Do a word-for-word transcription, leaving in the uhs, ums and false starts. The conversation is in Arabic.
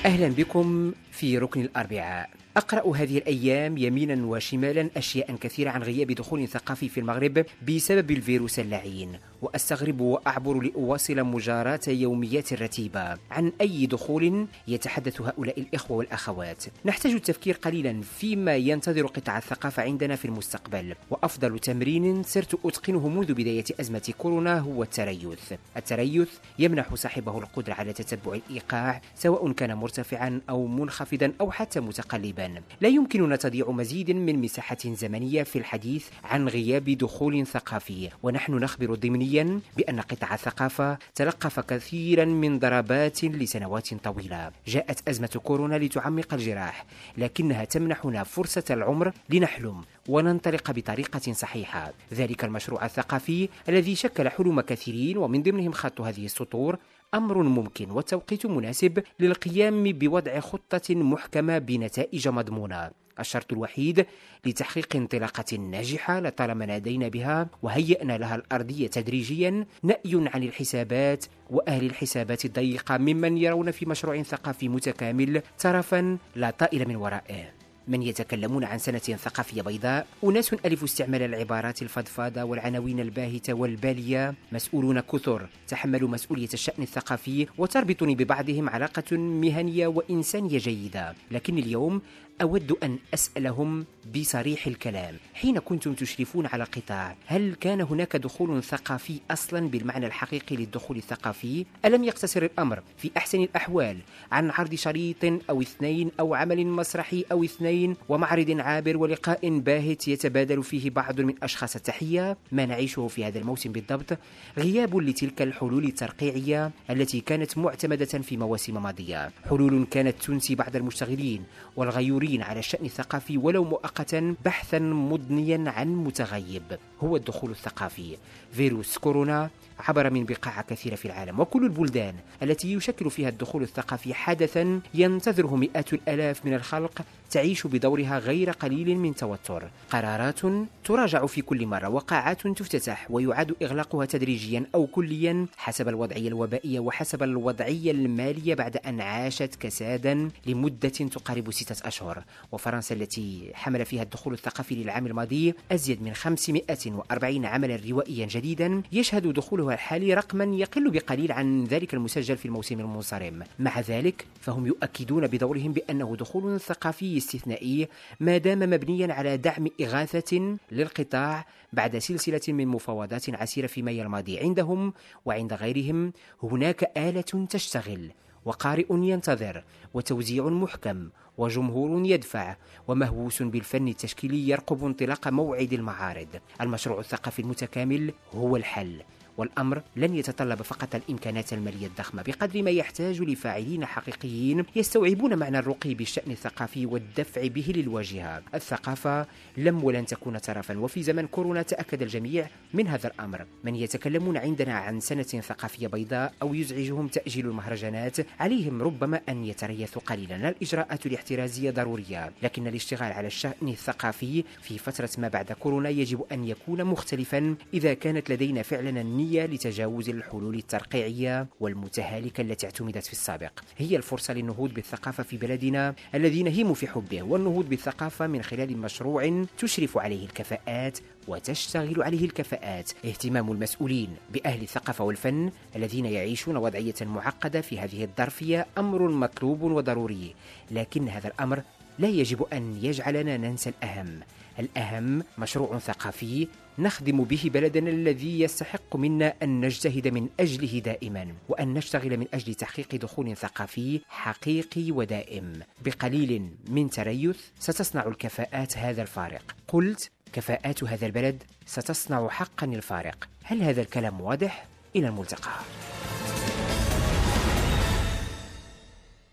أهلا بكم في ركن الأربعاء. أقرأ هذه الأيام يمينا وشمالا أشياء كثيرة عن غياب دخول ثقافي في المغرب بسبب الفيروس اللعين، وأستغرب وأعبر لأواصل مجاراة يوميات رتيبة عن أي دخول يتحدث هؤلاء الإخوة والأخوات. نحتاج التفكير قليلا فيما ينتظر قطاع الثقافة عندنا في المستقبل، وأفضل تمرين صرت أتقنه منذ بداية أزمة كورونا هو التريث. التريث يمنح صاحبه القدرة على تتبع الإيقاع سواء كان مرتفعا أو منخفضا أو حتى متقلبا. لا يمكننا تضييع مزيد من مساحة زمنية في الحديث عن غياب دخول ثقافي، ونحن نخبر ضمنيا بأن قطاع الثقافة تلقف كثيرا من ضربات لسنوات طويلة. جاءت أزمة كورونا لتعمق الجراح، لكنها تمنحنا فرصة العمر لنحلم وننطلق بطريقة صحيحة. ذلك المشروع الثقافي الذي شكل حلم كثيرين ومن ضمنهم خط هذه السطور أمر ممكن وتوقيت مناسب للقيام بوضع خطة محكمة بنتائج مضمونة. الشرط الوحيد لتحقيق انطلاقة ناجحة لطالما نادينا بها وهيئنا لها الأرضية تدريجيا نأي عن الحسابات وأهل الحسابات الضيقة ممن يرون في مشروع ثقافي متكامل طرفا لا طائل من ورائه. من يتكلمون عن سنة ثقافية بيضاء أناس ألفوا استعمال العبارات الفضفاضة والعناوين الباهتة والبالية، مسؤولون كثر تحملوا مسؤولية الشأن الثقافي وتربطني ببعضهم علاقة مهنية وإنسانية جيدة، لكن اليوم أود أن أسألهم بصريح الكلام: حين كنتم تشرفون على القطاع هل كان هناك دخول ثقافي أصلا بالمعنى الحقيقي للدخول الثقافي؟ ألم يقتصر الأمر في أحسن الأحوال عن عرض شريط أو اثنين أو عمل مسرحي أو اثنين ومعرض عابر ولقاء باهت يتبادل فيه بعض من أشخاص التحية؟ ما نعيشه في هذا الموسم بالضبط غياب لتلك الحلول الترقيعية التي كانت معتمدة في مواسم ماضية، حلول كانت تنسي بعض المشتغلين والغيورين على الشأن الثقافي ولو مؤقتا بحثا مضنيا عن متغيب. هو الدخول الثقافي. فيروس كورونا عبر من بقاع كثيرة في العالم، وكل البلدان التي يشكل فيها الدخول الثقافي حدثا ينتظره مئات الآلاف من الخلق تعيش بدورها غير قليل من توتر. قرارات تراجع في كل مرة، وقاعات تفتتح ويعاد إغلاقها تدريجيا أو كليا حسب الوضعية الوبائية وحسب الوضعية المالية بعد أن عاشت كسادا لمدة تقارب ستة أشهر. وفرنسا التي حمل فيها الدخول الثقافي للعام الماضي أزيد من خمسمائة وأربعين عملا روائيا جديدا، يشهد دخولها الحالي رقما يقل بقليل عن ذلك المسجل في الموسم المنصرم. مع ذلك فهم يؤكدون بدورهم بأنه دخول ثقافي استثنائي ما دام مبنيا على دعم إغاثة للقطاع بعد سلسلة من مفاوضات عسيرة في مايو الماضي. عندهم وعند غيرهم هناك آلة تشتغل وقارئ ينتظر وتوزيع محكم وجمهور يدفع ومهووس بالفن التشكيلي يرقب انطلاق موعد المعارض. المشروع الثقافي المتكامل هو الحل، والأمر لن يتطلب فقط الإمكانات المالية الضخمة بقدر ما يحتاج لفاعلين حقيقيين يستوعبون معنى الرقي بالشأن الثقافي والدفع به للواجهة. الثقافة لم ولن تكون ترفا، وفي زمن كورونا تأكد الجميع من هذا الأمر. من يتكلمون عندنا عن سنة ثقافية بيضاء أو يزعجهم تأجيل المهرجانات عليهم ربما أن يتريثوا قليلا. الإجراءات الاحترازية ضرورية، لكن الاشتغال على الشأن الثقافي في فترة ما بعد كورونا يجب أن يكون مختلفا إذا كانت لدينا فعلا النية لتجاوز الحلول الترقيعية والمتهالكة التي اعتمدت في السابق. هي الفرصة للنهوض بالثقافة في بلدنا الذي نهيم في حبه، والنهوض بالثقافة من خلال مشروع تشرف عليه الكفاءات وتشتغل عليه الكفاءات. اهتمام المسؤولين بأهل الثقافة والفن الذين يعيشون وضعية معقدة في هذه الظرفية أمر مطلوب وضروري، لكن هذا الأمر لا يجب أن يجعلنا ننسى الأهم. الأهم مشروع ثقافي نخدم به بلدنا الذي يستحق منا أن نجتهد من أجله دائما، وأن نشتغل من أجل تحقيق دخول ثقافي حقيقي ودائم. بقليل من تريث ستصنع الكفاءات هذا الفارق. قلت كفاءات هذا البلد ستصنع حقا الفارق. هل هذا الكلام واضح؟ إلى الملتقى.